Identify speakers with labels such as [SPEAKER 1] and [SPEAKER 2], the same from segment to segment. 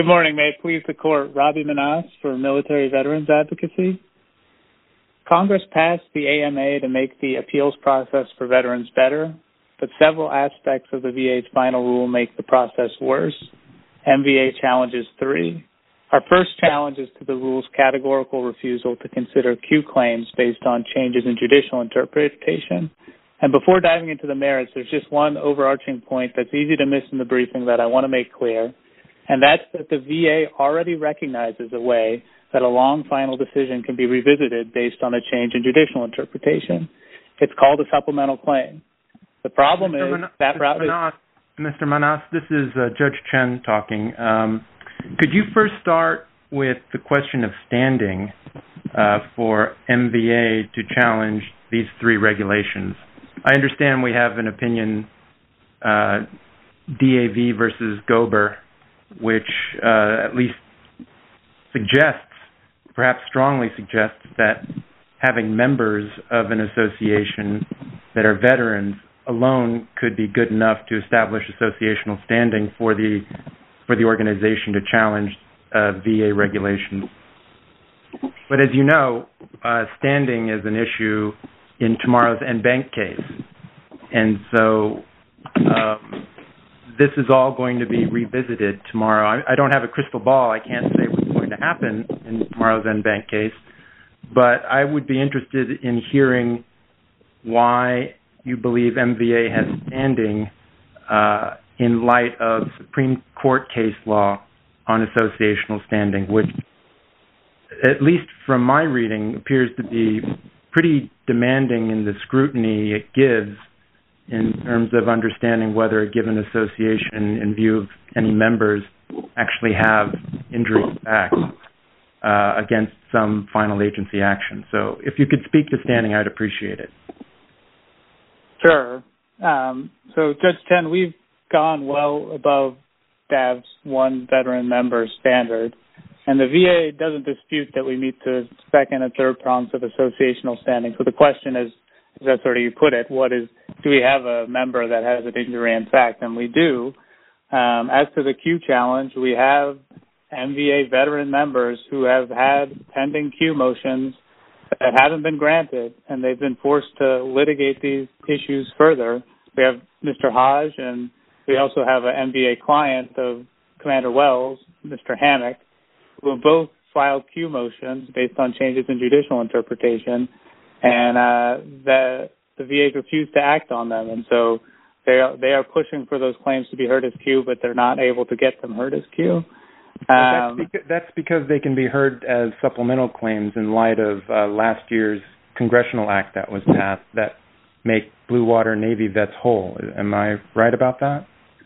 [SPEAKER 1] Good morning. May it please the Court. Robbie Manas for Military Veterans Advocacy. Congress passed the AMA to make the appeals process for veterans better, but several aspects of the VA's final rule make the process worse. MVA challenges 3. Our first challenge is to the rule's categorical refusal to consider Q claims based on changes in judicial interpretation. And before diving into the merits, there's just one overarching point that's easy to miss in the briefing that I want to make clear, and that's that the VA already recognizes a way that a long final decision can be revisited based on a change in judicial interpretation. It's called a supplemental claim. The problem is that route is...
[SPEAKER 2] Mr. Manas, this is Judge Chen talking. Could you first start with the question of standing for MVA to challenge these 3 regulations? I understand we have an opinion, DAV versus Gober, which at least suggests, perhaps strongly suggests, that having members of an association that are veterans alone could be good enough to establish associational standing for the organization to challenge VA regulations. But as you know, standing is an issue in tomorrow's en banc case. And so this is all going to be revisited tomorrow. I don't have a crystal ball. I can't say what's going to happen in tomorrow's en banc case. But I would be interested in hearing why you believe MVA has standing in light of Supreme Court case law on associational standing, which, at least from my reading, appears to be pretty demanding in the scrutiny it gives in terms of understanding whether a given association, in view of any members, actually have injury facts against some final agency action. So if you could speak to standing, I'd appreciate it.
[SPEAKER 1] Sure. So, Judge Chen, we've gone well above DAV's one veteran member standard, and the VA doesn't dispute that we meet the second and third prongs of associational standing. So the question is, that's sort of you put it, do we have a member that has an injury in fact? And we do. As to the Q challenge, we have MVA veteran members who have had pending Q motions that haven't been granted, and they've been forced to litigate these issues further. We have Mr. Hodge, and we also have an MVA client of Commander Wells, Mr. Hammock, who have both filed Q motions based on changes in judicial interpretation, and the VA refused to act on them. And so they are pushing for those claims to be heard as Q, but they're not able to get them heard as Q.
[SPEAKER 2] That's because they can be heard as supplemental claims in light of last year's congressional act that was passed that make Blue Water Navy vets whole. Am I right about that?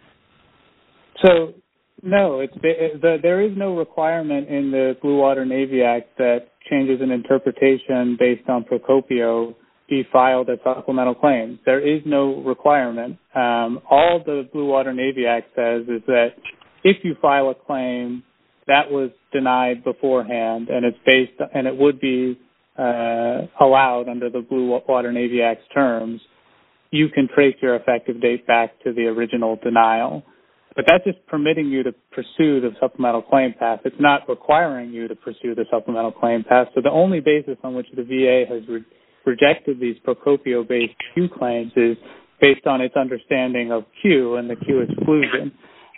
[SPEAKER 1] So, no, there is no requirement in the Blue Water Navy Act that changes in interpretation based on Procopio be filed as supplemental claims. There is no requirement. All the Blue Water Navy Act says is that if you file a claim that was denied beforehand and it would be allowed under the Blue Water Navy Act's terms, you can trace your effective date back to the original denial. But that's just permitting you to pursue the supplemental claim path. It's not requiring you to pursue the supplemental claim path. So the only basis on which the VA has rejected these Procopio-based Q claims is based on its understanding of Q and the Q exclusion.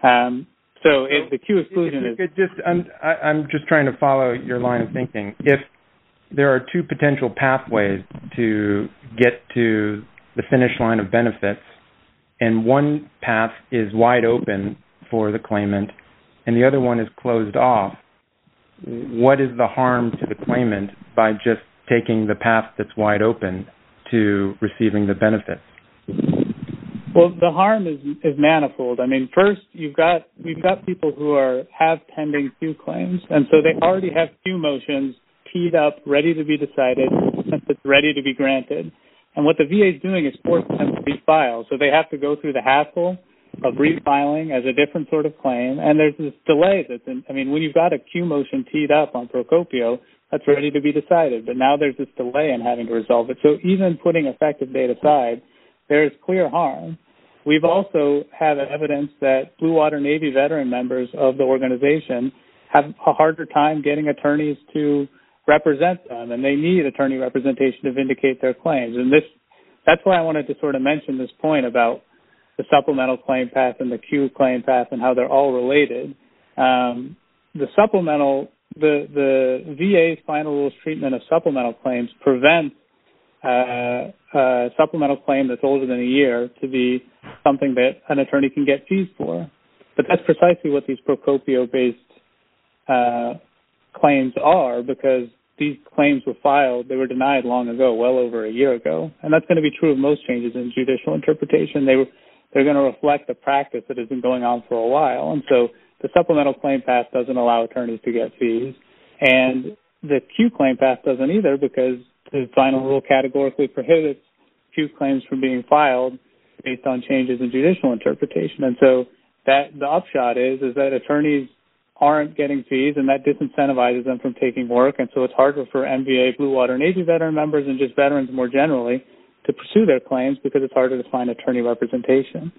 [SPEAKER 1] The Q exclusion
[SPEAKER 2] I'm just trying to follow your line of thinking. If there are 2 potential pathways to get to the finish line of benefits, and one path is wide open for the claimant, and the other one is closed off, what is the harm to the claimant by just taking the path that's wide open to receiving the benefits?
[SPEAKER 1] Well, the harm is manifold. I mean, first, we've got people who have pending Q claims, and so they already have Q motions teed up, ready to be decided, since it's ready to be granted. And what the VA is doing is forcing them to refile. So they have to go through the hassle of refiling as a different sort of claim. And there's this delay when you've got a Q motion teed up on Procopio, that's ready to be decided. But now there's this delay in having to resolve it. So even putting effective date aside, there is clear harm. we've also had evidence that Blue Water Navy veteran members of the organization have a harder time getting attorneys to represent them, and they need attorney representation to vindicate their claims. And that's why I wanted to sort of mention this point about the supplemental claim path and the Q claim path and how they're all related. The VA's final rules treatment of supplemental claims prevents a supplemental claim that's older than a year to be something that an attorney can get fees for. But that's precisely what these Procopio-based claims are, because these claims were filed, they were denied long ago, well over a year ago. And that's going to be true of most changes in judicial interpretation. They're going to reflect the practice that has been going on for a while. And so the supplemental claim path doesn't allow attorneys to get fees. And the Q claim path doesn't either, because the final rule categorically prohibits Q claims from being filed based on changes in judicial interpretation. And so that the upshot is that attorneys aren't getting fees, and that disincentivizes them from taking work. And so it's harder for MVA, Blue Water Navy veteran members, and just veterans more generally to pursue their claims because it's harder to find attorney representation.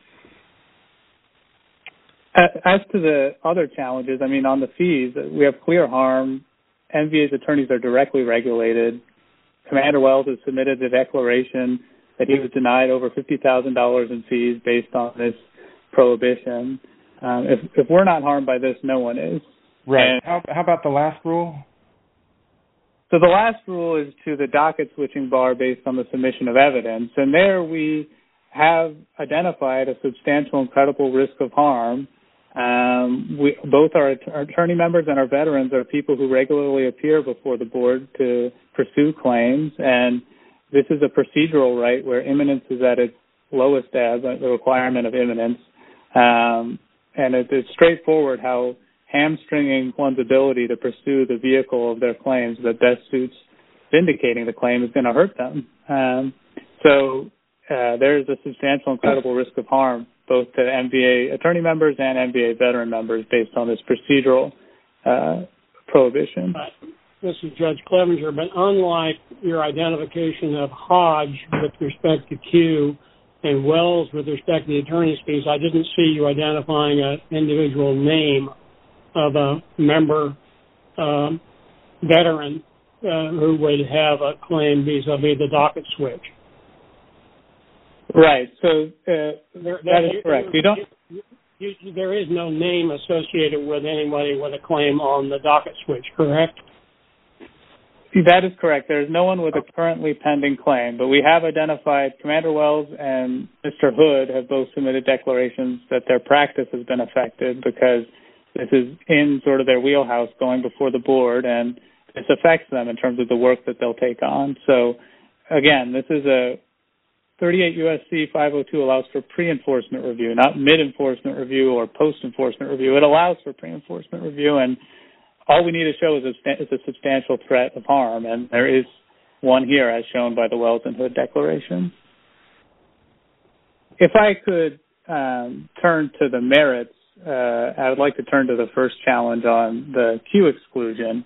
[SPEAKER 1] As to the other challenges, I mean, on the fees, we have clear harm. MVA's attorneys are directly regulated. Commander Wells has submitted a declaration that he was denied over $50,000 in fees based on this prohibition. If we're not harmed by this, no one is.
[SPEAKER 2] Right. And how about the last rule?
[SPEAKER 1] So the last rule is to the docket switching bar based on the submission of evidence. And there we have identified a substantial and credible risk of harm. Both our attorney members and our veterans are people who regularly appear before the board to pursue claims. And this is a procedural right where imminence is at its lowest ebb, the requirement of imminence. And it's straightforward how hamstringing one's ability to pursue the vehicle of their claims that best suits vindicating the claim is going to hurt them. So there is a substantial and credible risk of harm both to MVA attorney members and MVA veteran members based on this procedural prohibition.
[SPEAKER 3] This is Judge Clevenger, but unlike your identification of Hodge with respect to Q and Wells with respect to the attorney's fees, I didn't see you identifying an individual name of a member veteran who would have a claim vis-a-vis the docket switch.
[SPEAKER 1] Right. So that is correct.
[SPEAKER 3] There is no name associated with anybody with a claim on the docket switch, correct?
[SPEAKER 1] That is correct. There is no one with a currently pending claim, but we have identified Commander Wells and Mr. Hood have both submitted declarations that their practice has been affected because this is in sort of their wheelhouse going before the board, and this affects them in terms of the work that they'll take on. So, again, this is a 38 U.S.C. 502 allows for pre-enforcement review, not mid-enforcement review or post-enforcement review. It allows for pre-enforcement review, and all we need to show is a substantial threat of harm, and there is one here as shown by the Wells and Hood declaration. If I could turn to the merits, I would like to turn to the first challenge on the Q exclusion.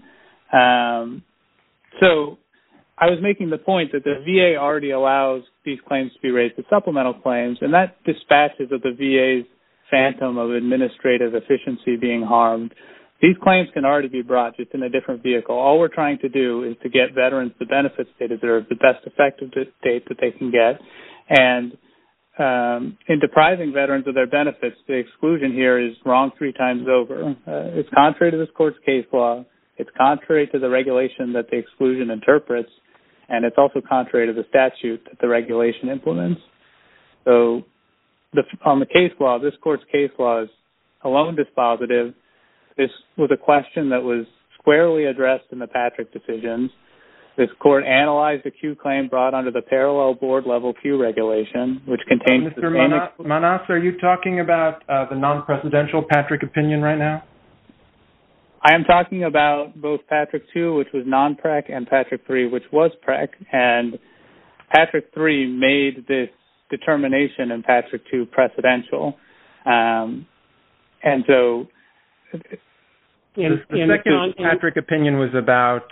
[SPEAKER 1] So I was making the point that the VA already allows these claims to be raised as supplemental claims, and that dispatches of the VA's phantom of administrative efficiency being harmed. These claims can already be brought just in a different vehicle. All we're trying to do is to get veterans the benefits they deserve, the best effective date that they can get. And in depriving veterans of their benefits, the exclusion here is wrong 3 times over. It's contrary to this court's case law. It's contrary to the regulation that the exclusion interprets. And it's also contrary to the statute that the regulation implements. So on the case law, this court's case law is alone dispositive. This was a question that was squarely addressed in the Patrick decisions. This court analyzed the Q claim brought under the parallel board-level Q regulation, which contains the same...
[SPEAKER 2] Mr. Manas, are you talking about the non-presidential Patrick opinion right now?
[SPEAKER 1] I am talking about both Patrick 2, which was non-PREC, and Patrick 3, which was PREC. And Patrick 3 made this determination in Patrick 2 precedential. And so...
[SPEAKER 2] The second Patrick opinion was about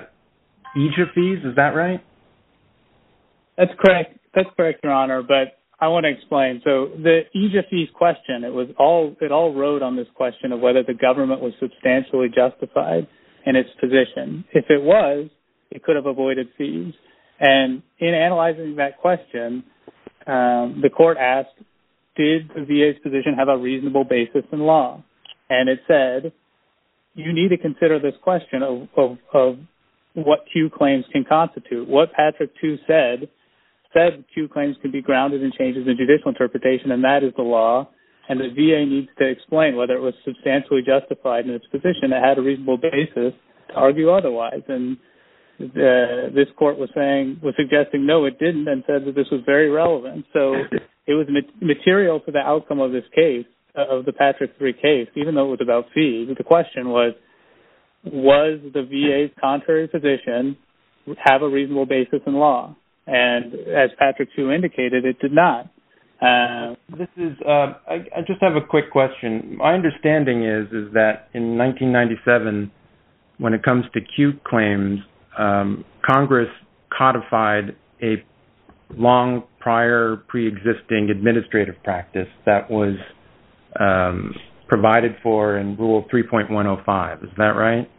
[SPEAKER 2] EJIA fees, is that right?
[SPEAKER 1] That's correct. That's correct, Your Honor. But I want to explain. So the Aegis East question, it all rode on this question of whether the government was substantially justified in its position. If it was, it could have avoided fees. And in analyzing that question, the court asked, did the VA's position have a reasonable basis in law? And it said, you need to consider this question of what Q claims can constitute. What Patrick 2 said Q claims can be grounded in changes in judicial interpretation, and that is the law. And the VA needs to explain whether it was substantially justified in its position. It had a reasonable basis to argue otherwise. And this court was suggesting no, it didn't, and said that this was very relevant. So it was material to the outcome of this case, of the Patrick 3 case, even though it was about fees. The question was the VA's contrary position have a reasonable basis in law? And as Patrick 2 indicated, it did not.
[SPEAKER 2] I just have a quick question. My understanding is that in 1997, when it comes to Q claims, Congress codified a long prior pre-existing administrative practice that was provided for in Rule 3.105. Is that right?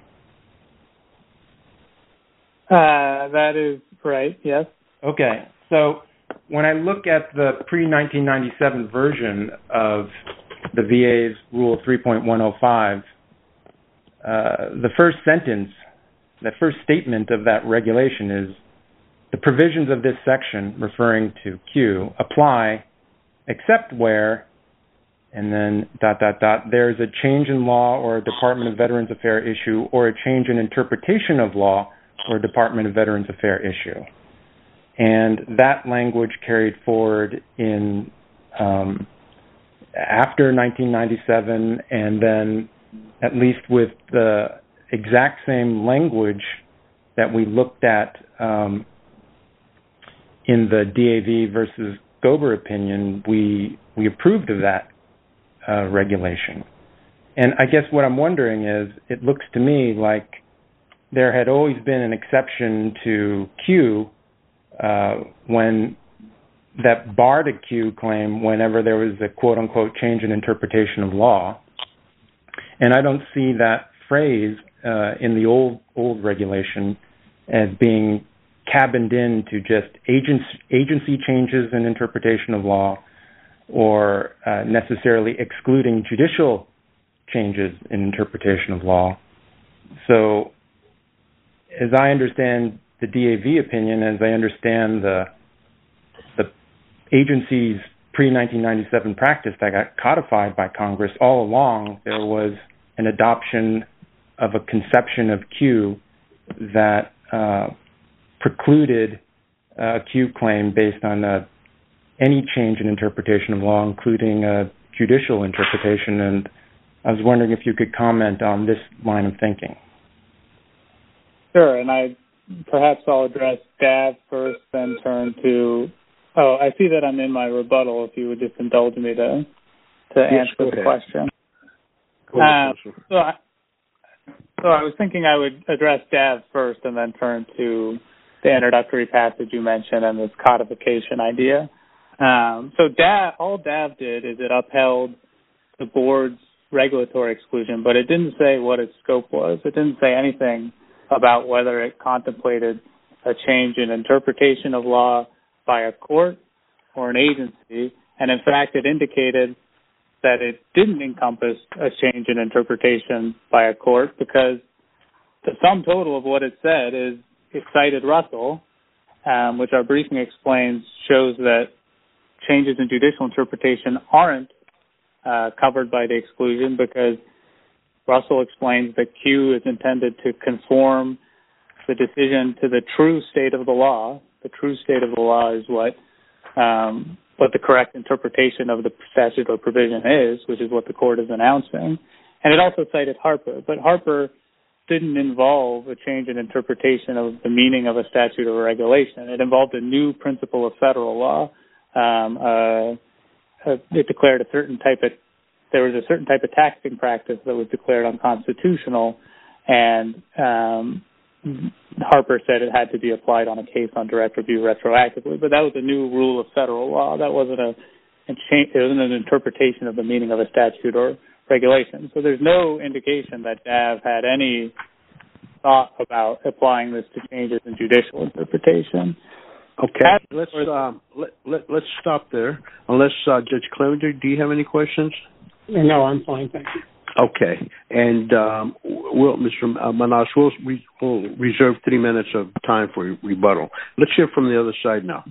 [SPEAKER 1] That is right, yes.
[SPEAKER 2] Okay, so when I look at the pre-1997 version of the VA's Rule 3.105, the first sentence, the first statement of that regulation is, the provisions of this section, referring to Q, apply except where, and then ... there is a change in law or a Department of Veterans Affairs issue or a change in interpretation of law or a Department of Veterans Affairs issue. And that language carried forward in after 1997, and then at least with the exact same language that we looked at in the DAV versus Gober opinion, we approved of that regulation. And I guess what I'm wondering is, it looks to me like there had always been an exception to Q when that barred a Q claim whenever there was a quote-unquote change in interpretation of law. And I don't see that phrase in the old regulation as being cabined into just agency changes in interpretation of law or necessarily excluding judicial changes in interpretation of law. So as I understand the DAV opinion, as I understand the agency's pre-1997 practice that got codified by Congress, all along there was an adoption of a conception of Q that precluded a Q claim based on any change in interpretation of law, including a judicial interpretation. And I was wondering if you could comment on this line of thinking.
[SPEAKER 1] Sure, and I'll address DAV first, then turn to... Oh, I see that I'm in my rebuttal, if you would just indulge me to answer the question. So I was thinking I would address DAV first and then turn to the introductory passage you mentioned and this codification idea. So all DAV did is it upheld the board's regulatory exclusion, but it didn't say what its scope was. It didn't say anything about whether it contemplated a change in interpretation of law by a court or an agency. And in fact, it indicated that it didn't encompass a change in interpretation by a court, because the sum total of what it said is it cited Russell, which our briefing explains shows that changes in judicial interpretation aren't covered by the exclusion, because Russell explains that Q is intended to conform the decision to the true state of the law. The true state of the law is what the correct interpretation of the statute or provision is, which is what the court is announcing. And it also cited Harper, but Harper didn't involve a change in interpretation of the meaning of a statute or a regulation. It involved a new principle of federal law. It declared there was a certain type of taxing practice that was declared unconstitutional, and Harper said it had to be applied on a case on direct review retroactively, but that was a new rule of federal law. That wasn't it wasn't an interpretation of the meaning of a statute or regulation. So there's no indication that DAV had any thought about applying this to changes in judicial interpretation.
[SPEAKER 4] Okay, let's stop there. Unless Judge Clevenger, do you have any questions?
[SPEAKER 3] No, I'm fine, thank you.
[SPEAKER 4] Okay, and Mr. Manas, we'll reserve 3 minutes of time for rebuttal. Let's hear from the other side now.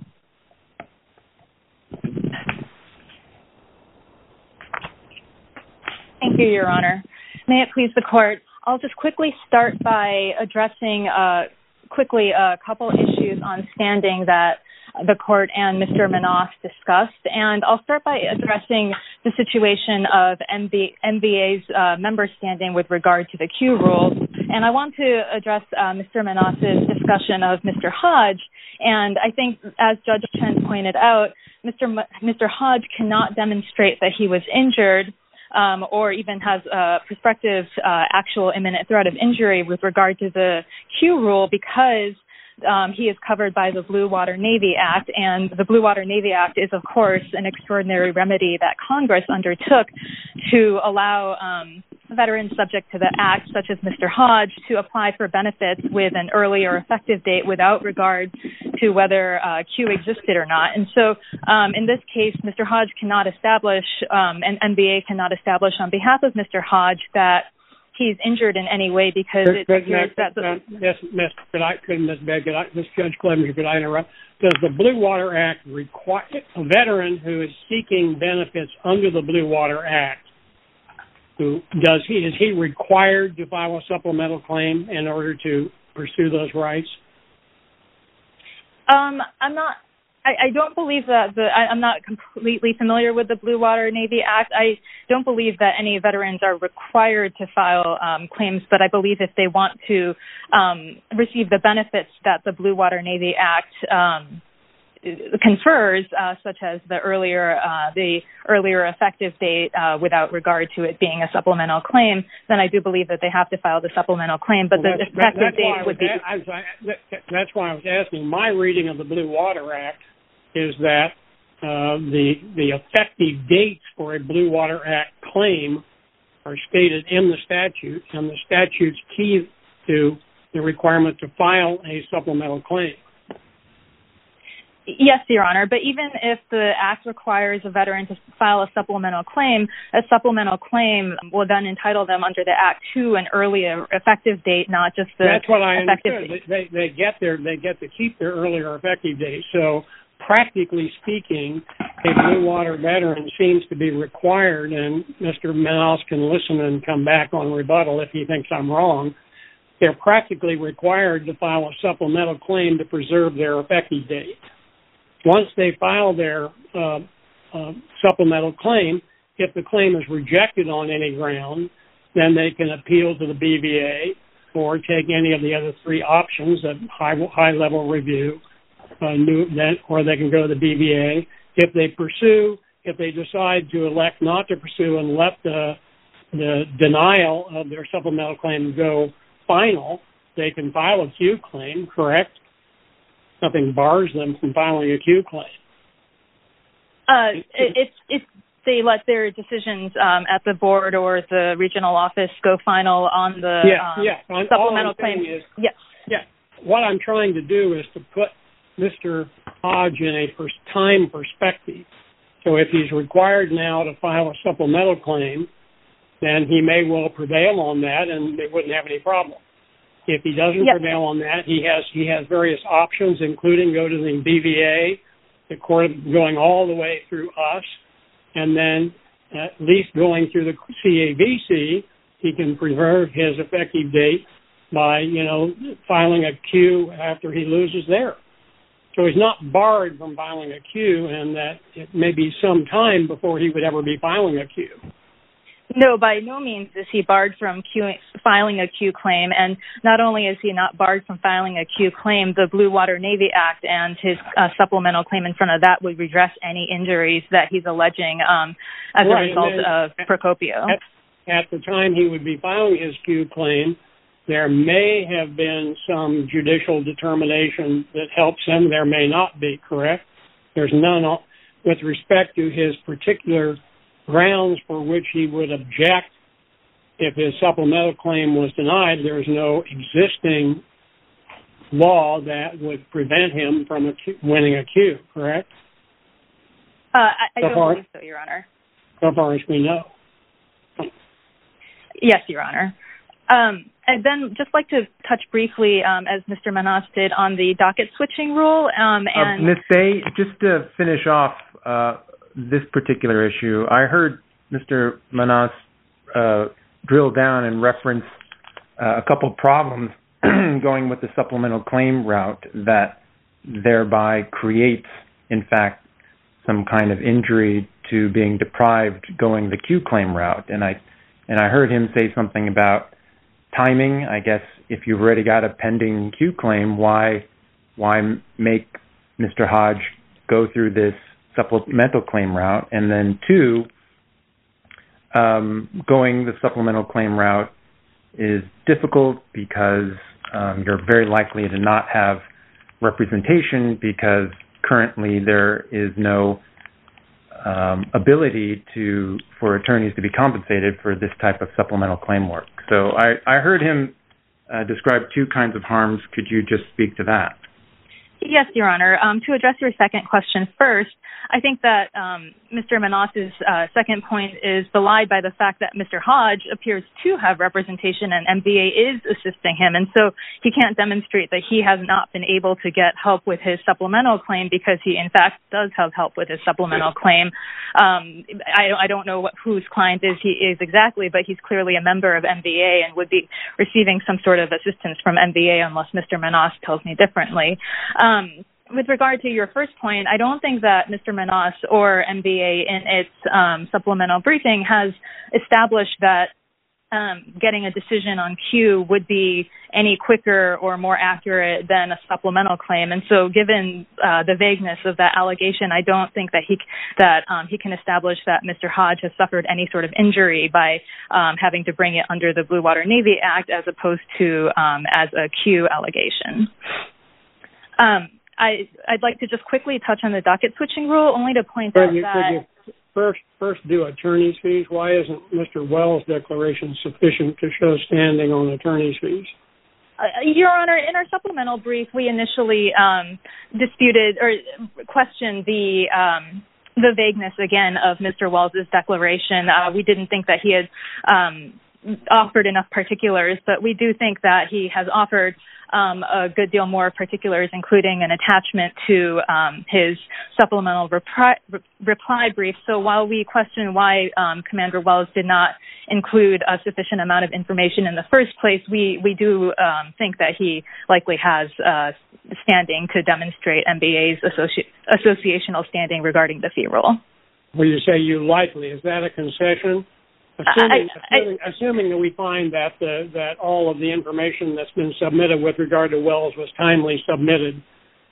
[SPEAKER 5] Thank you, Your Honor. May it please the Court, I'll just quickly start by addressing a couple issues on standing that the Court and Mr. Manas discussed, and I'll start by addressing the situation of MVA's member standing with regard to the Q rules, and I want to address Mr. Manas's discussion of Mr. Hodge, and I think, as Judge Chen pointed out, Mr. Hodge cannot demonstrate that he was injured or even has a prospective actual imminent threat of injury with regard to the Q rule because he is covered by the Blue Water Navy Act, and the Blue Water Navy Act is, of course, an extraordinary remedy that Congress undertook to allow veterans subject to the Act, such as Mr. Hodge, to apply for benefits with an earlier effective date without regard to whether Q existed or not. And so in this case, Mr. Hodge cannot establish, and NBA cannot establish on behalf of Mr. Hodge that he's injured in any way because it appears that
[SPEAKER 3] Miss Judge Clevenger, could I interrupt? Does the Blue Water Act require a veteran who is seeking benefits under the Blue Water Act? Is he required to file a supplemental claim in order to pursue those rights?
[SPEAKER 5] I don't believe that I'm not completely familiar with the Blue Water Navy Act. I don't believe that any veterans are required to file claims, but I believe if they want to receive the benefits that the Blue Water Navy Act confers, such as the earlier effective date without regard to it being a supplemental claim, then I do believe that they have to file the supplemental claim. But the effective date would be.
[SPEAKER 3] That's why I was asking. My reading of the Blue Water Act is that the effective dates for a Blue Water Act claim are stated in the statute, and the statute's key to the requirement to file a supplemental claim.
[SPEAKER 5] Yes, Your Honor, but even if the Act requires a veteran to file a supplemental claim will then entitle them under the Act to an earlier effective date, not just the
[SPEAKER 3] That's what I
[SPEAKER 5] effective
[SPEAKER 3] understood.
[SPEAKER 5] date.
[SPEAKER 3] They get to keep their earlier effective date. So practically speaking, a Blue Water veteran seems to be required, and Mr. Manas can listen and come back on rebuttal if he thinks I'm wrong. They're practically required to file a supplemental claim to preserve their effective date. Once they file their supplemental claim, if the claim is rejected on any ground, then they can appeal to the BVA or take any of the other three options, a high-level review, or they can go to the BVA. If they decide to elect not to pursue and let the denial of their supplemental claim go final, they can file a Q claim, correct? Nothing bars them from filing a Q claim.
[SPEAKER 5] If they let their decisions at the board or the regional office go final on the supplemental claim.
[SPEAKER 3] Yes. What I'm trying to do is to put Mr. Hodge in a time perspective. So if he's required now to file a supplemental claim, then he may well prevail on that and they wouldn't have any problem. If he doesn't prevail on that, he has various options, including go to the BVA, the court going all the way through us, and then at least going through the CAVC, he can preserve his effective date by, filing a Q after he loses there. So he's not barred from filing a Q, and that it may be some time before he would ever be filing a Q.
[SPEAKER 5] No, by no means is he barred from filing a Q claim, and not only is he not barred from filing a Q claim, the Blue Water Navy Act and his supplemental claim in front of that would redress any injuries that he's alleging as a result of Procopio.
[SPEAKER 3] At the time he would be filing his Q claim, there may have been some judicial determination that helps him. There may not be, correct? There's none with respect to his particular grounds for which he would object if his supplemental claim was denied. There's no existing law that would prevent him from winning a Q, correct?
[SPEAKER 5] I don't believe so, Your Honor.
[SPEAKER 3] So far as we know.
[SPEAKER 5] Yes, Your Honor. I'd then just like to touch briefly, as Mr. Manas did, on the docket switching rule. And
[SPEAKER 2] Ms. Day, just to finish off this particular issue, I heard Mr. Manas drill down and reference a couple problems going with the supplemental claim route that thereby creates, in fact, some kind of injury to being deprived going the Q claim route. And I heard him say something about timing. I guess if you've already got a pending Q claim, why make Mr. Hodge go through this supplemental claim route? And then two, going the supplemental claim route is difficult because you're very likely to not have representation because currently there is no ability for attorneys to be compensated for this type of supplemental claim work. So I heard him describe two kinds of harms. Could you just speak to that?
[SPEAKER 5] Yes, Your Honor. To address your second question first, I think that Mr. Manas's second point is belied by the fact that Mr. Hodge appears to have representation and MVA is assisting him. And so he can't demonstrate that he has not been able to get help with his supplemental claim because he, in fact, does have help with his supplemental claim. I don't know whose client he is exactly, but he's clearly a member of MVA and would be receiving some sort of assistance from MVA unless Mr. Manas tells me differently. With regard to your first point, I don't think that Mr. Manas or MVA in its supplemental briefing has established that getting a decision on Q would be any quicker or more accurate than a supplemental claim. And so given the vagueness of that allegation, I don't think that he can establish that Mr. Hodge has suffered any sort of injury by having to bring it under the Blue Water Navy Act as opposed to as a Q allegation. I'd like to just quickly touch on the docket switching rule, only to point out that...
[SPEAKER 3] Could you first do attorney's fees? Why isn't Mr. Wells' declaration sufficient to show standing on attorney's fees?
[SPEAKER 5] Your Honor, in our supplemental brief, we initially disputed or questioned the vagueness, again, of Mr. Wells' declaration. We didn't think that he had offered enough particulars, but we do think that he has offered a good deal more particulars, including an attachment to his supplemental reply brief. So while we question why Commander Wells did not include a sufficient amount of information in the first place, we do think that he likely has standing to demonstrate MBA's associational standing regarding the fee rule.
[SPEAKER 3] Well, you say you likely. Is that a concession? Assuming that we find that all of the information that's been submitted with regard to Wells was timely submitted.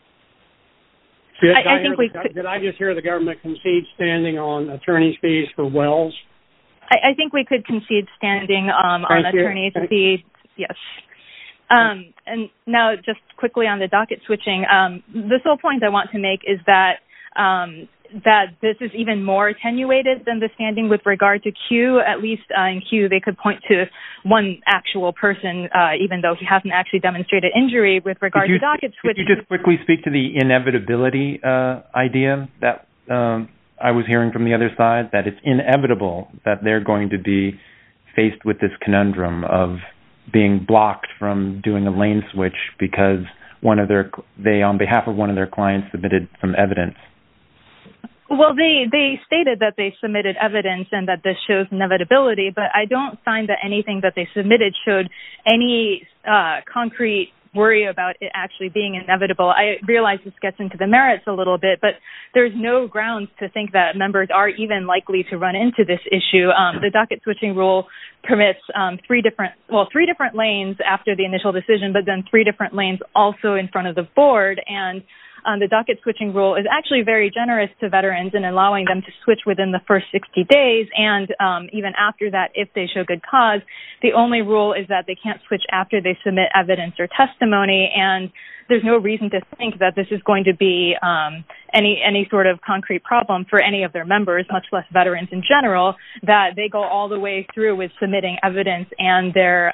[SPEAKER 3] Did I just hear the government concede standing on attorney's fees for Wells?
[SPEAKER 5] I think we could concede standing on attorney's fees, yes. And now just quickly on the docket switching, the sole point I want to make is that this is even more attenuated than the standing with regard to Q. At least in Q, they could point to one actual person, even though he hasn't actually demonstrated injury with regard to docket switching.
[SPEAKER 2] Could you just quickly speak to the inevitability idea that I was hearing from the other side, that it's inevitable that they're going to be faced with this conundrum of being blocked from doing a lane switch because they, on behalf of one of their clients, submitted some evidence?
[SPEAKER 5] Well, they stated that they submitted evidence and that this shows inevitability, but I don't find that anything that they submitted showed any concrete worry about it actually being inevitable. I realize this gets into the merits a little bit, but there's no grounds to think that members are even likely to run into this issue. The docket switching rule permits three different lanes after the initial decision, but then 3 different lanes also in front of the board. And the docket switching rule is actually very generous to veterans in allowing them to switch within the first 60 days, and even after that, if they show good cause. The only rule is that they can't switch after they submit evidence or testimony, and there's no reason to think that this is going to be any sort of concrete problem for any of their members, much less veterans in general, that they go all the way through with submitting evidence and their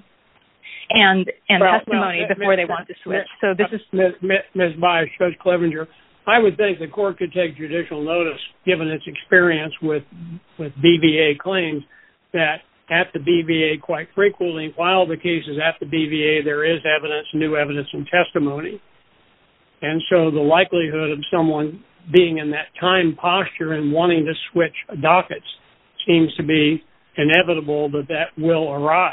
[SPEAKER 5] testimony before they want to switch. So this is
[SPEAKER 3] Ms. Bias, Judge Clevenger. I would think the court could take judicial notice, given its experience with BVA claims, that at the BVA quite frequently, while the case is at the BVA, there is evidence, new evidence, and testimony. And so the likelihood of someone being in that time posture and wanting to switch dockets seems to be inevitable that will arise.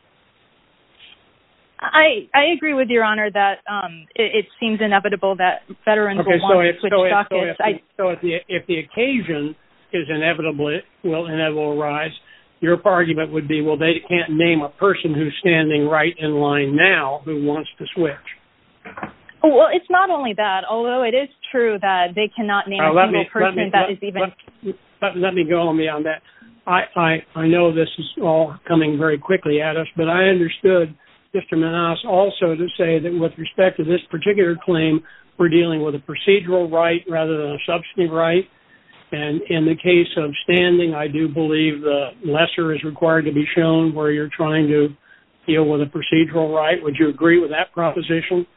[SPEAKER 5] I agree with Your Honor that it seems inevitable that veterans will want to switch dockets.
[SPEAKER 3] So if the occasion is inevitable, it will inevitably arise. Your argument would be, well, they can't name a person who's standing right in line now who wants to switch.
[SPEAKER 5] Well, it's not only that, although it is true that they cannot name a single person that is even...
[SPEAKER 3] Let me go on beyond that. I know this is all coming very quickly at us, but I understood Mr. Menas also to say that with respect to this particular claim, we're dealing with a procedural right rather than a substantive right. And in the case of standing, I do believe the lesser is required to be shown where you're trying to deal with a procedural right. Would you agree with that proposition?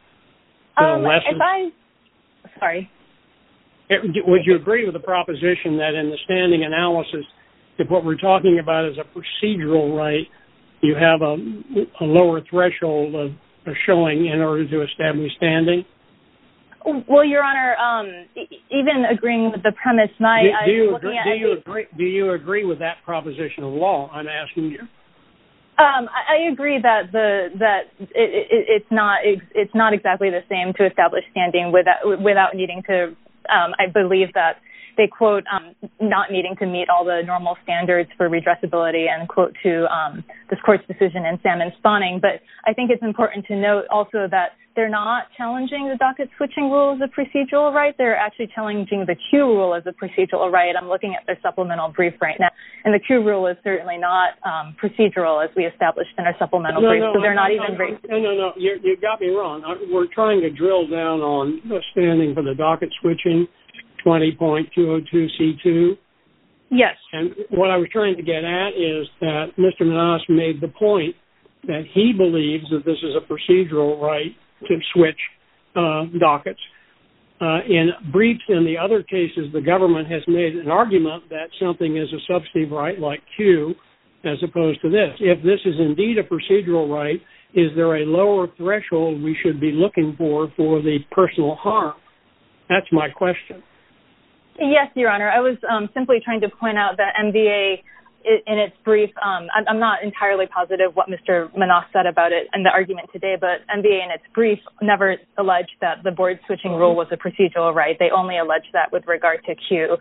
[SPEAKER 5] Sorry.
[SPEAKER 3] Would you agree with the proposition that in the standing analysis, if what we're talking about is a procedural right, you have a lower threshold of showing in order to establish standing?
[SPEAKER 5] Well, Your Honor, even agreeing with the premise,
[SPEAKER 3] do you agree with that proposition of law? I'm asking you.
[SPEAKER 5] I agree that it's not exactly the same to establish standing without needing to. I believe that they quote not needing to meet all the normal standards for redressability and quote to this court's decision in salmon spawning. But I think it's important to note also that they're not challenging the docket switching rule as a procedural right. They're actually challenging the Q rule as a procedural right. I'm looking at their supplemental brief right now, and the Q rule is certainly not procedural as we established in our supplemental brief. So they're not even.
[SPEAKER 3] No. You got me wrong. We're trying to drill down on the standing for the docket switching 20.202C2.
[SPEAKER 5] Yes.
[SPEAKER 3] And what I was trying to get at is that Mr. Menas made the point that he believes that this is a procedural right to switch dockets. In briefs in the other cases, the government has made an argument that something is a substantive right like Q as opposed to this. If this is indeed a procedural right, is there a lower threshold we should be looking for the personal harm? That's my question.
[SPEAKER 5] Yes, Your Honor. I was simply trying to point out that MVA in its brief, I'm not entirely positive what Mr. Menas said about it in the argument today, but MVA in its brief never alleged that the board switching rule was a procedural right. They only alleged that with regard to Q.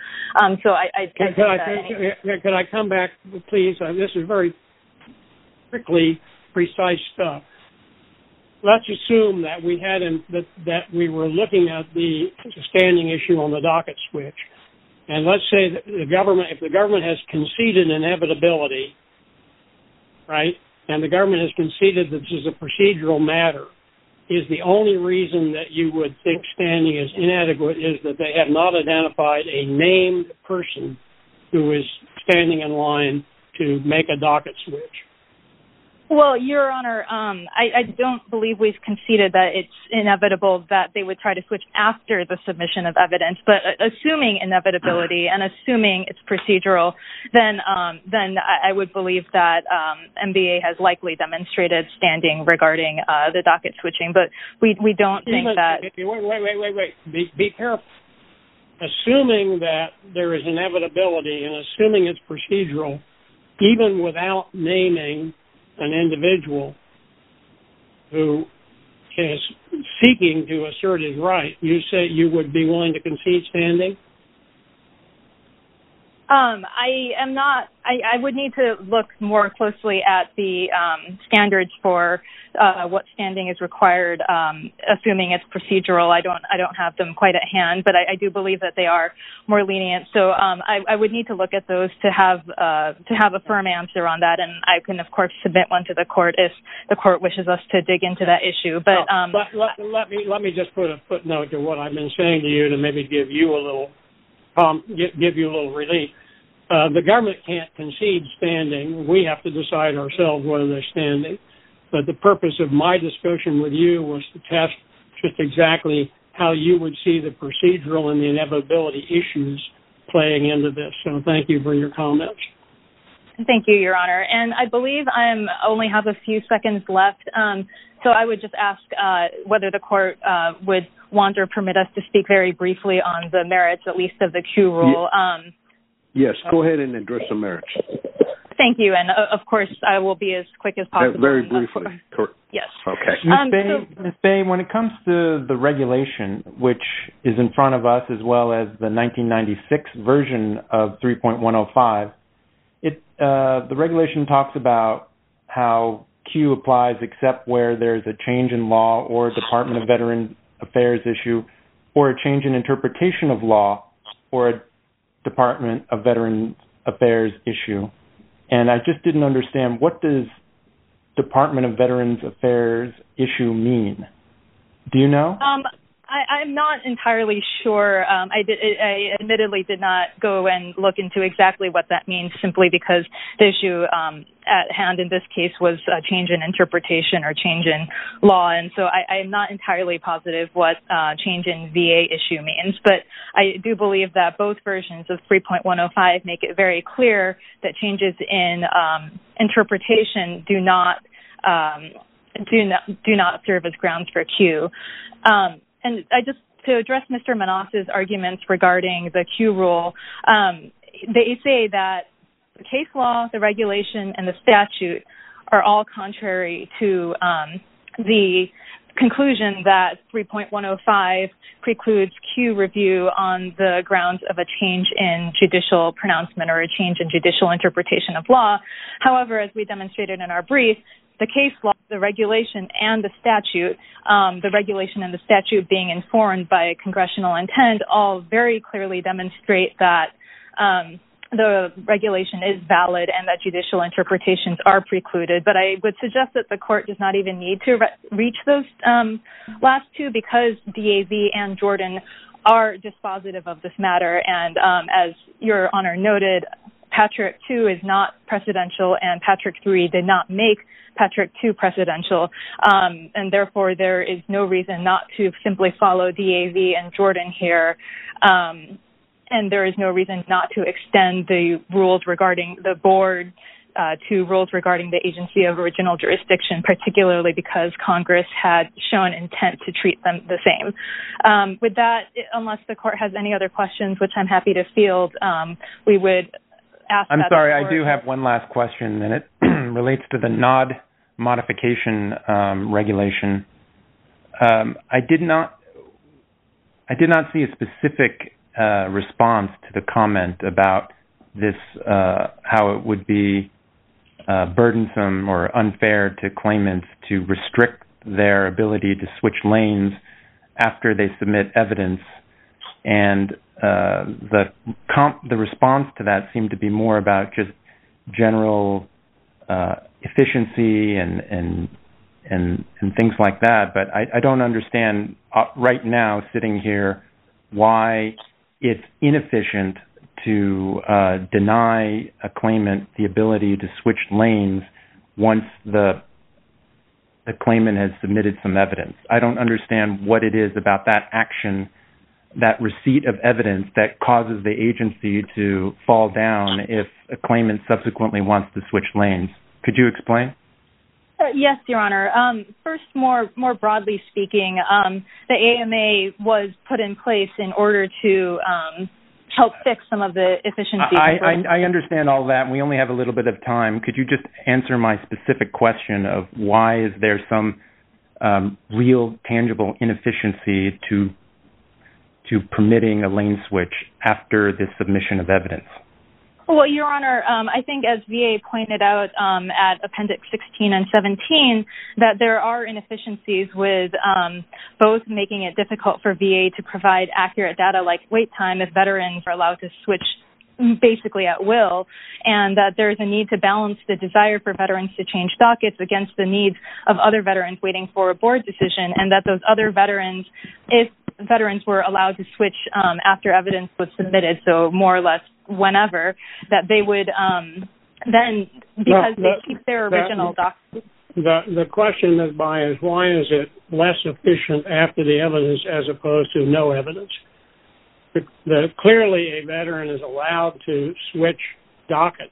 [SPEAKER 3] Could I come back, please? This is very quickly precise stuff. Let's assume that that we were looking at the standing issue on the docket switch. And let's say that if the government has conceded inevitability, right, and the government has conceded that this is a procedural matter, is the only reason that you would think standing is inadequate is that they have not identified a named person who is standing in line to make a docket switch?
[SPEAKER 5] Well, Your Honor, I don't believe we've conceded that it's inevitable that they would try to switch after the submission of evidence. But assuming inevitability and assuming it's procedural, then I would believe that MVA has likely demonstrated standing regarding the docket switching. But we don't think that.
[SPEAKER 3] Wait. Be careful. Assuming that there is inevitability and assuming it's procedural, even without naming an individual who is seeking to assert his right, you say you would be willing to concede standing?
[SPEAKER 5] I am not. I would need to look more closely at the standards for what standing is required, assuming it's procedural. I don't have them quite at hand, but I do believe that they are more lenient. So I would need to look at those to have a firm answer on that, and I can of course submit one to the court if the court wishes us to dig into that issue. But
[SPEAKER 3] let me just put a footnote to what I've been saying to you to maybe give you a little relief. The government can't concede standing. We have to decide ourselves whether they're standing. But the purpose of my discussion with you was to test just exactly how you would see the procedural and the inevitability issues playing into this. So thank you for your comments.
[SPEAKER 5] Thank you, Your Honor. And I believe I only have a few seconds left. So I would just ask whether the court would want or permit us to speak very briefly on the merits, at least of the Q rule.
[SPEAKER 4] Yes, go ahead and address the merits.
[SPEAKER 5] Thank you. And of course, I will be as quick as possible.
[SPEAKER 4] Very briefly.
[SPEAKER 5] Yes.
[SPEAKER 4] Okay.
[SPEAKER 2] Ms. Bay, when it comes to the regulation, which is in front of us, as well as the 1996 version of 3.105, the regulation talks about how Q applies except where there's a change in law or a Department of Veterans Affairs issue, or a change in interpretation of law or a Department of Veterans Affairs issue. And I just didn't understand, what does Department of Veterans Affairs issue mean? Do you know?
[SPEAKER 5] I'm not entirely sure. I admittedly did not go and look into exactly what that means, simply because the issue at hand in this case was a change in interpretation or change in law. And so I am not entirely positive what change in VA issue means. But I do believe that both versions of 3.105 make it very clear that changes in interpretation do not serve as grounds for Q. And to address Mr. Manas's arguments regarding the Q rule, they say that the case law, the regulation, and the statute are all contrary to the conclusion that 3.105 precludes Q review on the grounds of a change in judicial pronouncement or a change in judicial interpretation of law. However, as we demonstrated in our brief, the case law, the regulation, and the statute, the regulation and the statute being informed by congressional intent, all very clearly demonstrate that the regulation is valid and that judicial interpretations are precluded. But I would suggest that the court does not even need to reach those last two, because DAV and Jordan are dispositive of this matter. And as Your Honor noted, Patrick 2 is not precedential, and Patrick 3 did not make Patrick 2 precedential, and therefore there is no reason not to simply follow DAV and Jordan here, and there is no reason not to extend the rules regarding the board to rules regarding the agency of original jurisdiction, particularly because Congress had shown intent to treat them the same. With that, unless the court has any other questions, which I'm happy to field, we would ask.
[SPEAKER 2] I'm sorry, I do have one last question, and it relates to the NOD modification regulation. I did not see a specific response to the comment about this, how it would be burdensome or unfair to claimants to restrict their ability to switch lanes after they submit evidence, and the response to that seemed to be more about just general efficiency and things like that. But I don't understand right now, sitting here, why it's inefficient to deny a claimant the ability to switch lanes once the claimant has submitted some evidence. I don't understand what it is about that action, that receipt of evidence, that causes the agency to fall down if a claimant subsequently wants to switch lanes. Could you explain?
[SPEAKER 5] Yes, Your Honor. First, more broadly speaking, the AMA was put in place in order to help fix some of the efficiencies.
[SPEAKER 2] I understand all that, and we only have a little bit of time. Could you just answer my specific question of why is there some real, tangible inefficiency to permitting a lane switch after the submission of evidence?
[SPEAKER 5] Well, Your Honor, I think as VA pointed out at Appendix 16 and 17, that there are inefficiencies with both making it difficult for VA to provide accurate data like wait time if veterans are allowed to switch basically at will, and that there's a need to balance the desire for veterans to change dockets against the needs of other veterans waiting for a board decision, and that those other veterans, if veterans were allowed to switch after evidence was submitted, so more or less whenever, that they would then, because they keep their original docket.
[SPEAKER 3] The question is why is it less efficient after the evidence as opposed to no evidence? Clearly, a veteran is allowed to switch dockets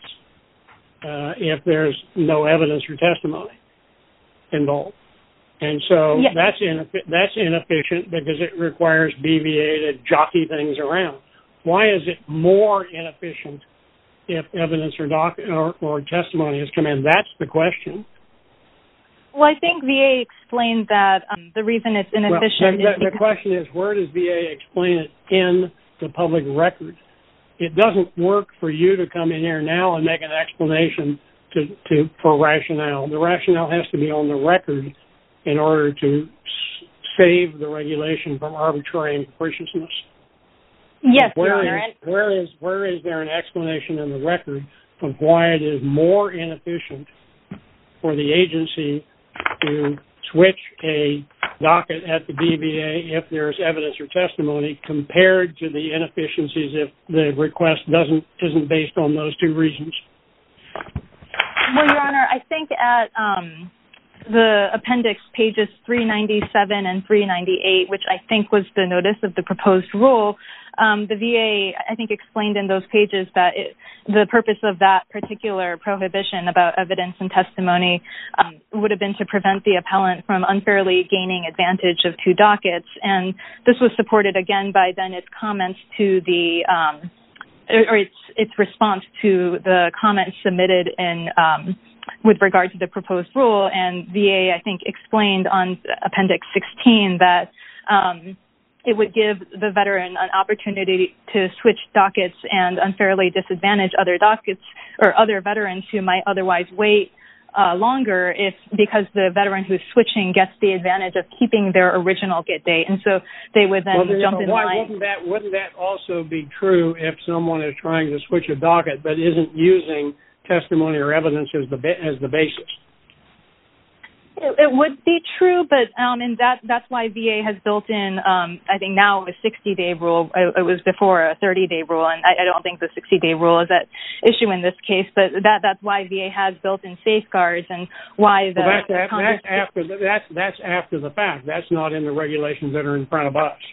[SPEAKER 3] if there's no evidence or testimony involved. And so yes, that's inefficient because it requires BVA to jockey things around. Why is it more inefficient if evidence or testimony has come in? That's the question.
[SPEAKER 5] Well, I think VA explained that the reason it's inefficient is
[SPEAKER 3] the question is, where does VA explain it in the public record? It doesn't work for you to come in here now and make an explanation for rationale. The rationale has to be on the record in order to save the regulation from arbitrary and capriciousness.
[SPEAKER 5] Yes, Your Honor.
[SPEAKER 3] Where is there an explanation in the record of why it is more inefficient for the agency to switch a docket at the BVA if there's evidence or testimony compared to the inefficiencies if the request isn't based on those two reasons?
[SPEAKER 5] Well, Your Honor, I think at the appendix pages 397 and 398, which I think was the notice of the proposed rule, the VA, I think, explained in those pages that the purpose of that particular prohibition about evidence and testimony would have been to prevent the appellant from unfairly gaining advantage of two dockets. And this was supported again by then its comments to the or its response to the comments submitted in with regard to the proposed rule. And VA, I think, explained on Appendix 16 that it would give the veteran an opportunity to switch dockets and unfairly disadvantage other dockets or other veterans who might otherwise wait longer because the veteran who's switching gets the advantage of keeping their original get date. And so they would then jump in line.
[SPEAKER 3] Wouldn't that also be true if someone is trying to switch a docket but isn't using testimony or evidence as the basis?
[SPEAKER 5] It would be true, but and that's why VA has built in, I think now a 60-day rule. It was before a 30-day rule, and I don't think the 60-day rule is at issue in this case. But that's why VA has built in safeguards and why the
[SPEAKER 3] that's after the fact. That's not in the regulations that are in front of us.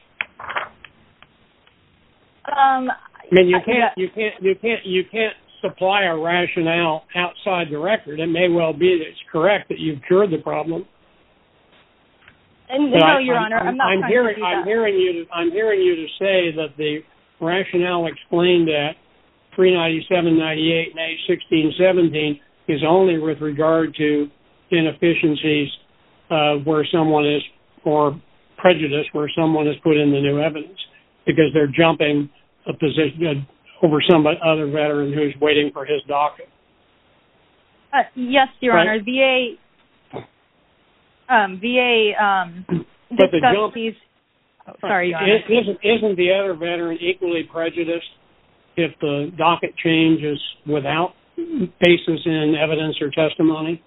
[SPEAKER 3] I mean, you can't supply a rationale outside the record. It may well be that it's correct that you've cured the problem.
[SPEAKER 5] And no, Your Honor, I'm not trying to do that.
[SPEAKER 3] I'm hearing you to say that the rationale explained at 397, 98, and 16, 17 is only with regard to inefficiencies where someone is, or prejudice where someone has put in the new evidence because they're jumping a position over some other veteran who's waiting for his docket.
[SPEAKER 5] Yes, Your Honor. VA discussed these. Oh, sorry, Your Honor.
[SPEAKER 3] Isn't the other veteran equally prejudiced if the docket change is without basis in evidence or testimony?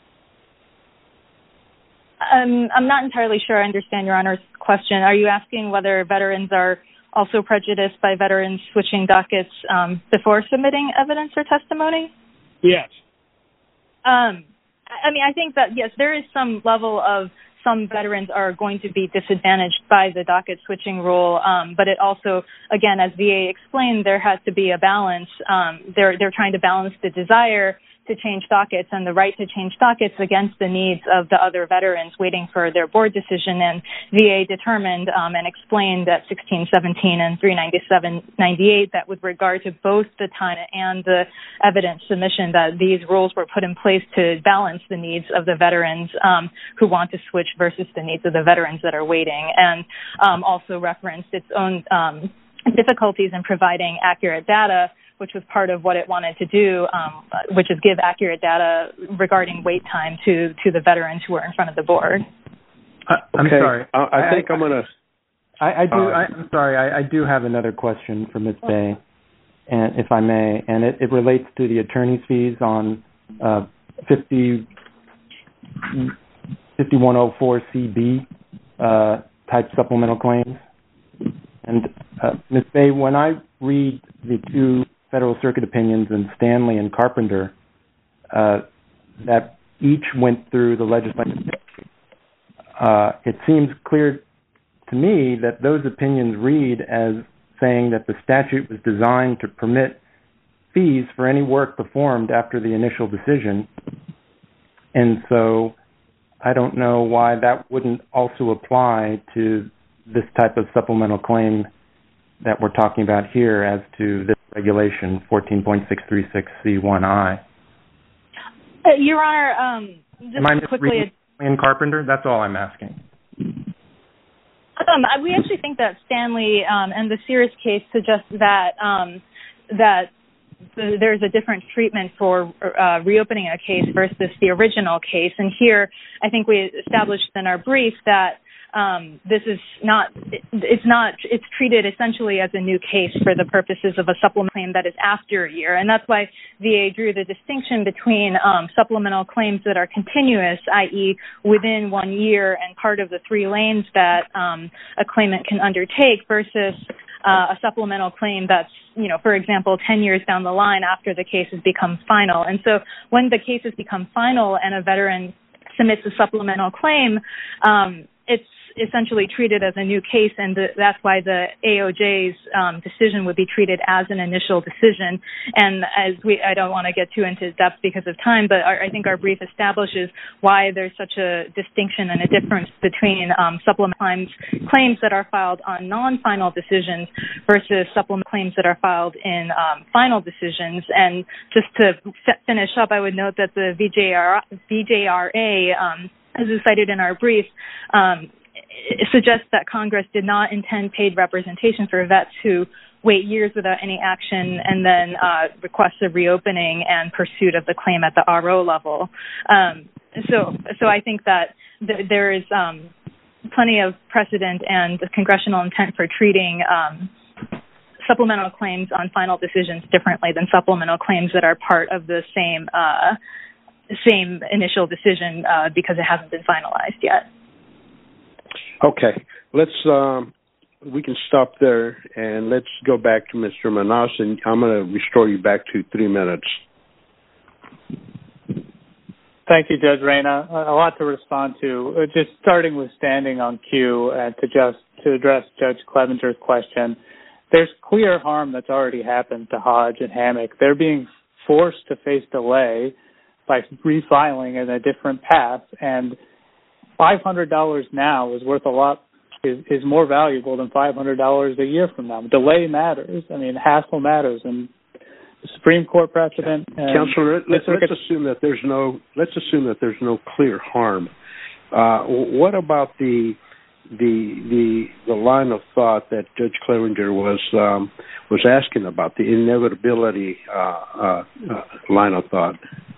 [SPEAKER 5] I'm not entirely sure I understand Your Honor's question. Are you asking whether veterans are also prejudiced by veterans switching dockets before submitting evidence or testimony?
[SPEAKER 3] Yes.
[SPEAKER 5] I mean, I think that, yes, there is some level of some veterans are going to be disadvantaged by the docket switching rule, but it also, again, as VA explained, there has to be a balance. They're trying to balance the desire to change dockets and the right to change dockets against the needs of the other veterans waiting for their board decision. And VA determined and explained at 16, 17, and 397, 98 that with regard to both the time and the evidence submission that these rules were put in place to balance the needs of the veterans who want to switch versus the needs of the veterans that are waiting, and also referenced its own difficulties in providing accurate data which was part of what it wanted to do, which is give accurate data regarding wait time to the veterans who are in front of the board.
[SPEAKER 2] I'm sorry.
[SPEAKER 4] I think I'm going to...
[SPEAKER 2] I'm sorry. I do have another question for Ms. Bay, and if I may, and it relates to the attorney's fees on 5104CB type supplemental claims. And Ms. Bay, when I read the two Federal Circuit opinions in Stanley and Carpenter that each went through the legislative history, it seems clear to me that those opinions read as saying that the statute was designed to permit fees for any work performed after the initial decision. And so I don't know why that wouldn't also apply to this type of supplemental claim that we're talking about here as to this regulation 14.636C1I.
[SPEAKER 5] Your Honor, just quickly...
[SPEAKER 2] In Carpenter? That's all I'm asking.
[SPEAKER 5] We actually think that Stanley and the Sears case suggest that there's a different treatment for reopening a case versus the original case. And here, I think we established in our brief that this is it's treated essentially as a new case for the purposes of a supplemental claim that is after a year. And that's why VA drew the distinction between supplemental claims that are continuous, i.e. within 1 year and part of the 3 lanes that a claimant can undertake versus a supplemental claim that's, for example, 10 years down the line after the case has become final. And so when the case has become final and a veteran submits a supplemental claim, it's essentially treated as a new case, and that's why the AOJ's decision would be treated as an initial decision. And I don't want to get too into depth because of time, but I think our brief establishes why there's such a distinction and a difference between supplemental claims that are filed on non-final decisions versus supplemental claims that are filed in final decisions. And just to finish up, I would note that the VJRA, as is cited in our brief, it suggests that Congress did not intend paid representation for vets who wait years without any action and then request a reopening and pursuit of the claim at the RO level. So I think that there is plenty of precedent and congressional intent for treating supplemental claims on final decisions differently than supplemental claims that are part of the same initial decision because it hasn't been finalized yet.
[SPEAKER 4] Okay, we can stop there, and let's go back to Mr. Manas, and I'm going to restore you back to 3 minutes.
[SPEAKER 1] Thank you, Judge Reyna. A lot to respond to. Just starting with standing on cue to address Judge Clevenger's question, there's clear harm that's already happened to Hodge and Hammock. They're being forced to face delay by refiling in a different path, and $500 now is worth a lot, is more valuable than $500 a year from now. Delay matters. I mean, hassle matters, and the Supreme Court precedent.
[SPEAKER 4] Counselor, let's assume that there's no clear harm. What about the line of thought that Judge Clevenger was asking about, the inevitability line of thought?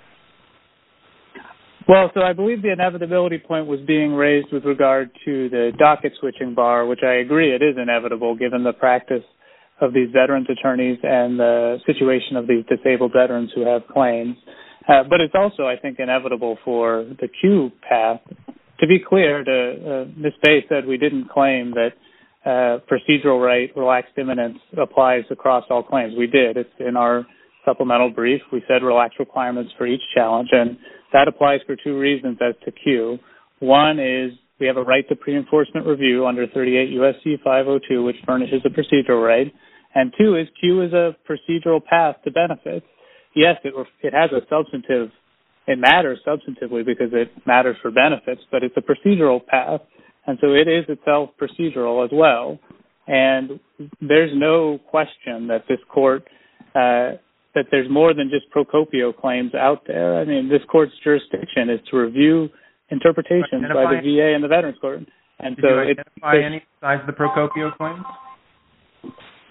[SPEAKER 1] Well, so I believe the inevitability point was being raised with regard to the docket switching bar, which I agree it is inevitable given the practice of these veterans attorneys and the situation of these disabled veterans who have claims. But it's also, I think, inevitable for the Q path. To be clear, Ms. Bay said we didn't claim that procedural right, relaxed imminence applies across all claims. We did. It's in our supplemental brief. We said relaxed requirements for each challenge, and that applies for 2 reasons as to Q. One is we have a right to pre-enforcement review under 38 U.S.C. 502, which furnishes a procedural right. And 2 is Q is a procedural path to benefits. Yes, it has a substantive, it matters substantively because it matters for benefits, but it's a procedural path, and so it is itself procedural as well. And there's no question that this court that there's more than just Procopio claims out there. I mean, this court's jurisdiction is to review interpretations by the VA and the Veterans Court. And
[SPEAKER 2] Did you identify any besides the Procopio claims?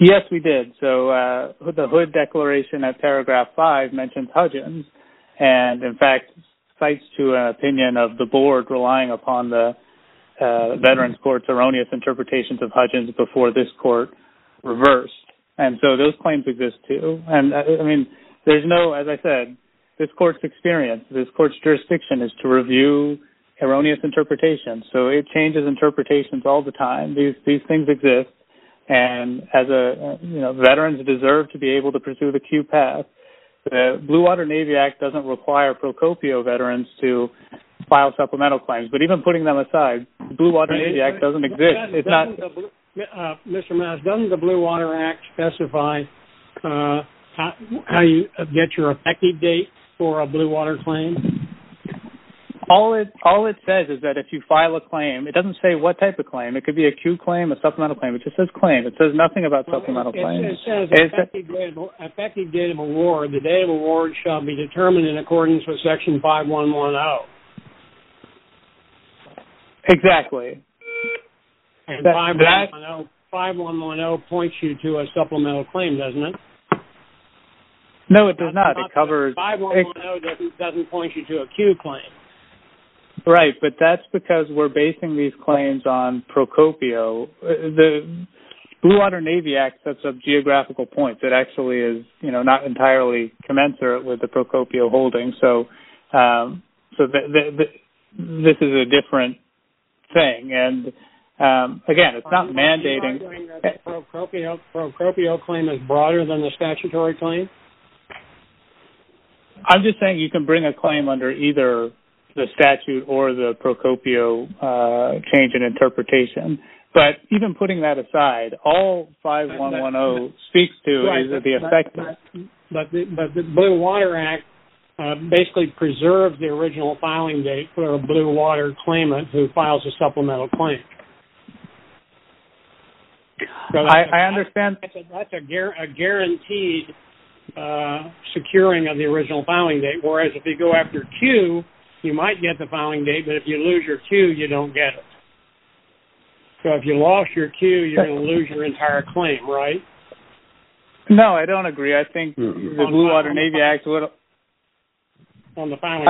[SPEAKER 1] Yes, we did. So the Hood Declaration at paragraph 5 mentions Hudgens, and in fact cites to an opinion of the board relying upon the Veterans Court's erroneous interpretations of Hudgens before this court reversed. And so those claims exist too. And I mean, there's no, as I said, this court's experience, this court's jurisdiction is to review erroneous interpretations. So it changes interpretations all the time. These things exist. And as veterans deserve to be able to pursue the Q path. The Blue Water Navy Act doesn't require Procopio veterans to file supplemental claims. But even putting them aside, the Blue Water Navy Act doesn't exist. It's not.
[SPEAKER 3] Mr. Mass, doesn't the Blue Water Act specify how you get your effective date for a Blue Water claim?
[SPEAKER 1] All it says is that if you file a claim, it doesn't say what type of claim. It could be a Q claim, a supplemental claim. It just says claim. It says nothing about supplemental claims.
[SPEAKER 3] It says effective date of award. The date of award shall be determined in accordance with Section 5110.
[SPEAKER 1] Exactly.
[SPEAKER 3] And 5110 points you to a supplemental claim, doesn't it?
[SPEAKER 1] No, it does not. It covers
[SPEAKER 3] 5110 doesn't point you to a Q claim.
[SPEAKER 1] Right, but that's because we're basing these claims on Procopio. The Blue Water Navy Act sets up geographical points. It actually is, not entirely commensurate with the Procopio holding. So, this is a different thing. And again, it's not mandating.
[SPEAKER 3] The Procopio claim is broader than the statutory claim.
[SPEAKER 1] I'm just saying you can bring a claim under either the statute or the Procopio change in interpretation. But even putting that aside, all 5110 speaks to is the effective.
[SPEAKER 3] But the Blue Water Act basically preserves the original filing date for a Blue Water claimant who files a supplemental claim. So
[SPEAKER 1] I understand.
[SPEAKER 3] That's a guaranteed securing of the original filing date, whereas if you go after Q, you might get the filing date, but if you lose your Q, you don't get it. So if you lost your Q, you're going to lose your entire claim, right?
[SPEAKER 1] No, I don't agree. I think the Blue Water Navy Act would.
[SPEAKER 3] On the filing.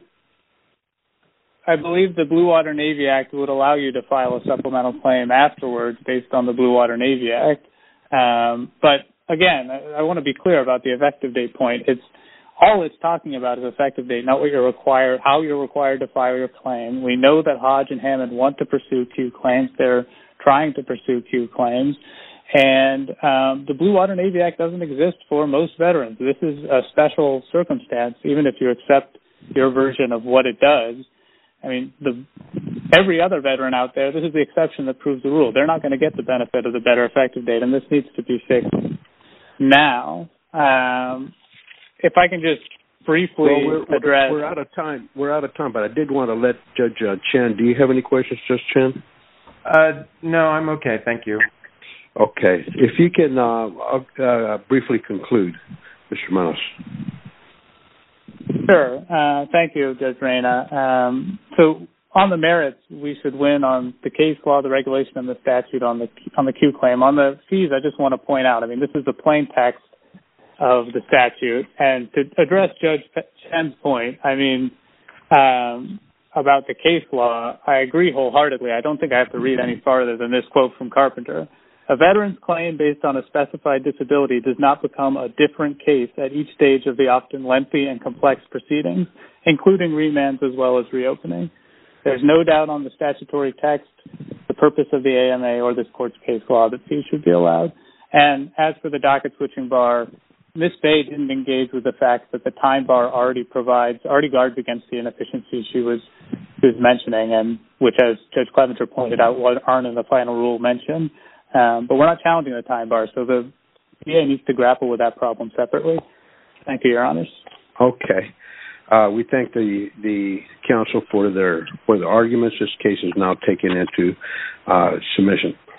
[SPEAKER 1] I believe the Blue Water Navy Act would allow you to file a supplemental claim afterwards based on the Blue Water Navy Act. But again, I want to be clear about the effective date point. All it's talking about is effective date, not what you're required, how you're required to file your claim. We know that Hodge and Hammond want to pursue Q claims. They're trying to pursue Q claims. And the Blue Water Navy Act doesn't exist for most veterans. This is a special circumstance, even if you accept your version of what it does. I mean, every other veteran out there, this is the exception that proves the rule. They're not going to get the benefit of the better effective date, and this needs to be fixed now. If I can just briefly address...
[SPEAKER 4] We're out of time. But I did want to let Judge Chen. Do you have any questions, Judge Chen?
[SPEAKER 2] No, I'm okay. Thank you.
[SPEAKER 4] Okay. If you can briefly conclude, Mr. Manos.
[SPEAKER 1] Sure. Thank you, Judge Reyna. So on the merits, we should win on the case law, the regulation, and the statute on the Q claim. On the fees, I just want to point out, this is the plain text of the statute. And to address Judge Chen's point, about the case law, I agree wholeheartedly. I don't think I have to read any farther than this quote from Carpenter. A veteran's claim based on a specified disability does not become a different case at each stage of the often lengthy and complex proceedings, including remands as well as reopening. There's no doubt on the statutory text, the purpose of the AMA or this court's case law that fees should be allowed. And as for the docket switching bar, Ms. Bay didn't engage with the fact that the time bar already guards against the inefficiencies she was mentioning, and which, as Judge Clevenger pointed out, aren't in the final rule mentioned. But we're not challenging the time bar, so the VA needs to grapple with that problem separately. Thank you, Your Honors.
[SPEAKER 4] Okay. We thank the counsel for the arguments. This case is now taken into submission.